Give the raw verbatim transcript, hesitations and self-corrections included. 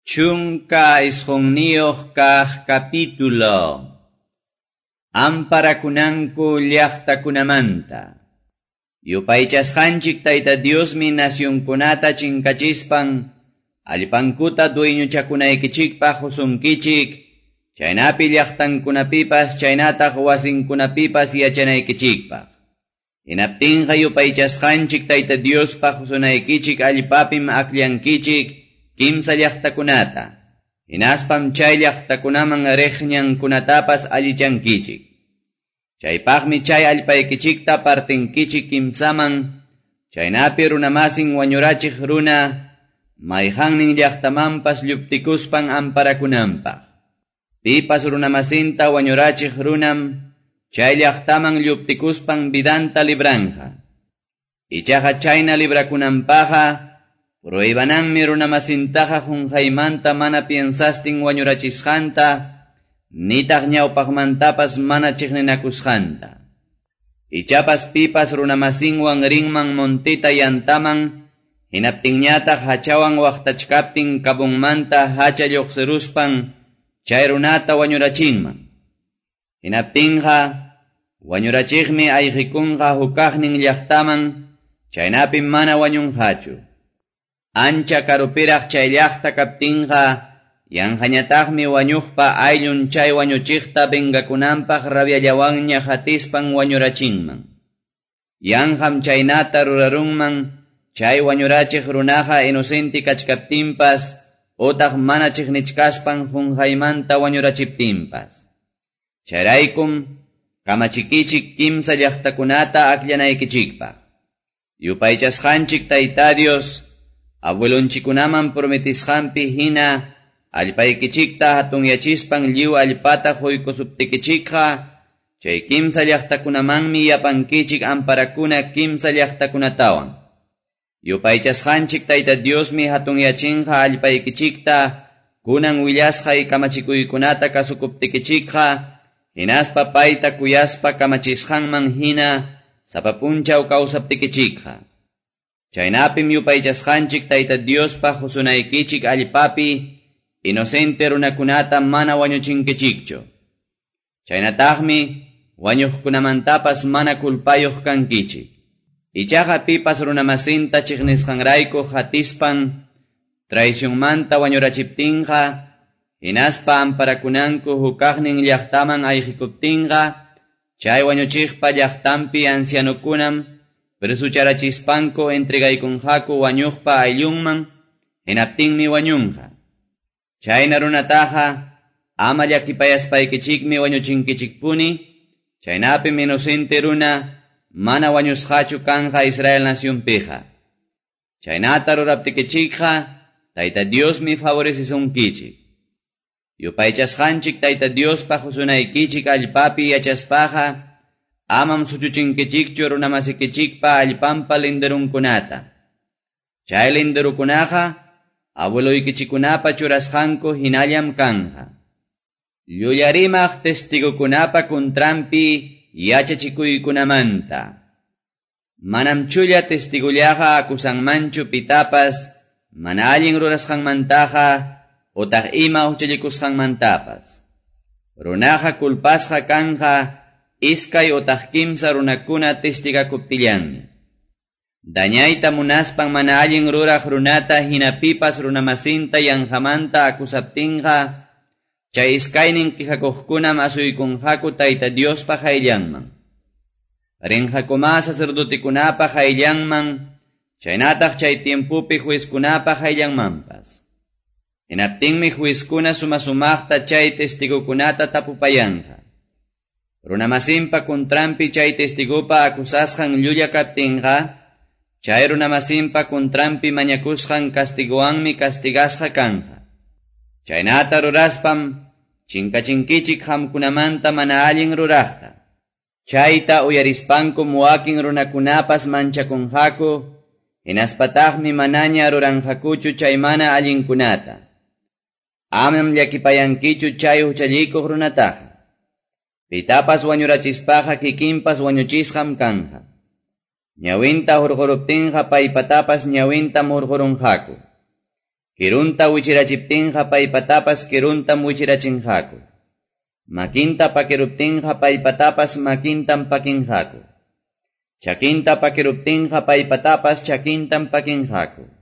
Chunka isqunniyoq kaq capítulo. Amparakunanku llaqtakunamanta. Yupaychasqanchik Tayta Diosmi nacionkunata chinkachispan, allpankuta dueñuchakunaykichikpaq husunkichik, chaynapi llaqtankunapipas chaynataq wasinkunapipas yachanaykichikpaq. Hinaptinqa yupaychasqanchik Tayta Diospaq husunaykichik allpapim akllankichik, kimsa llaqtakunata, hinaspam chay llaqtakunaman riqñankunatapas allichankichik. Chaypaqmi chay allpaykichikta partinkichik kimsaman, chaynapi runamasin wañurachiq runa, mayqannin llaqtamanpas lluptikuspan amparakunanpaq. Pipas runamasinta wañurachiq runam, chay llaqtaman lluptikuspan vidanta libranja. Ichaqa chayna librakunanpaqa, pruibananmi runamasintaqa junqaymanta mana piensastin wañurachisqanta, nitaq ñawpaqmantapas mana chiqninakusqanta. Ichapas pipas runamasinwan rinman montita yantaman, hinaptinñataq hachawan waqtachkaptin kabunmanta hacha lluqsiruspan, chay runata wañurachinman. Hinaptinqa, wañurachiqmi ayqikunqa hukaqnin llaqtaman, chaynapim mana wañunqachu. Ancha karupiraq chay llaqta kaptinqa, yanqañataqmi wañuqpa ayllun chay wañuchiqta vengakunanpaq rabiallawanña hatispan wañurachinman. Yanqam chaynata rurarunman, chay wañurachiq runaqa inocenti kachkaptinpas, utaq mana chiqnichkaspan junqaymanta wañurachiptinpas. Chayraykum, kamachikichik kimsa llaqtakunata akllanaykichikpaq. Yupaychasqanchik Tayta Dios, abuelonchikunaman prometisqanpi hina, allpaykichikta hatunyachispan lliw allpata huykusuptikichikqa, chay kimsa llaqtakunamanmi yapankichik amparakuna kimsa llaqtakunatawan. Yupaychasqanchik Tayta Diosmi hatunyachinqa allpaykichikta, kunan willasqay kamachikuykunata kasukuptikichikqa, hinaspa payta kuyaspa kamachisqanman hina, sapapunchaw kawsaptikichikqa. Chaynapim yupaychasqanchik Tayta Diospaq husunaykichik allpapi, inocente runakunata mana wañuchinkichikchu. Chaynataqmi, wañuqkunamantapas mana kulpayuq kankichik. Ichaqa pipas runamasinta chiqnisqanrayku hatispan, traicionmanta wañurachiptinqa, hinaspa amparakunanku hukaqnin llaqtaman ayqikuptinqa, chay wañuchiqpa llaqtanpi ancianukunam, presucharachispanko entregaykunqaku wañuqpa ayllunman, hinaptinmi wañunqa. Chayna runataqa, ama llakipayaspaykichismi wañuchinkichikpuni, chaynapim inocente runa, mana wañusqachu kanqa Israel nacionpiqa. Chaynata ruraptikichikqa, Tayta Diosmi favorecisunkichik. Yupaychasqanchik Tayta Diospaq husunaykichik allpapi yachaspaqa, amam suchuchinkichikchu runamasikichikpa allpanpa linderunkunata. Chay linderukunaqa, abueloykichikunapa churasqanku hinallam kanja. Llularimaq testigukunapa kuntrampi yachachikuykunamanta. Manam chulla testigullaqa akusanmanchu pitapas, mana allin rurasqanmantaqa, utaq ima uchallikusqanmantapas. Runaqa kulpasqa kanja, iskay utaq kimsa runakuna testigakuptillanmi. Dañayta munaspan mana allin ruraq runata hinapipas runamasinta yanqamanta akusaptinqa, chay iskaynin qihakuqkunam asuykunqaku Tayta Diospaq ayllanman. Rinqakuma sacerdotikunapaq ayllanman, chaynataq chay tiempupi juizkunapaq ayllanmanpas. Hinaptinmi juizkuna sumasumaqta chay testigukunata tapupayanqa. Runamasinpa kuntrampi chay testigupa akusasqan llulla kaptinqa, chay runamasinpa kuntrampi mañakusqan kastiguwanmi kastigasqa kanja. Chaynata ruraspam, chinkachinkichik hamkunamanta mana allin ruraqta. Chayta uyarispankum wakin runakunapas manchakunqaku, hinaspataqmi manaña ruranqakuchu chay mana allinkunata. Amam llakipayankichu chay huchallikuq runataqa. Pitapas wañurachispaqa kikinpas wañuchisqam kanja. Ñawinta hurquruptinqa paypatapas ñawintam hurqurunqaku. Kirunta wichirachiptinqa paypatapas kiruntam wichirachinqaku. Makinta pakiruptinqa paypatapas makintam pakinqaku. Chakinta pakiruptinqa paypatapas chakintam pakinqaku.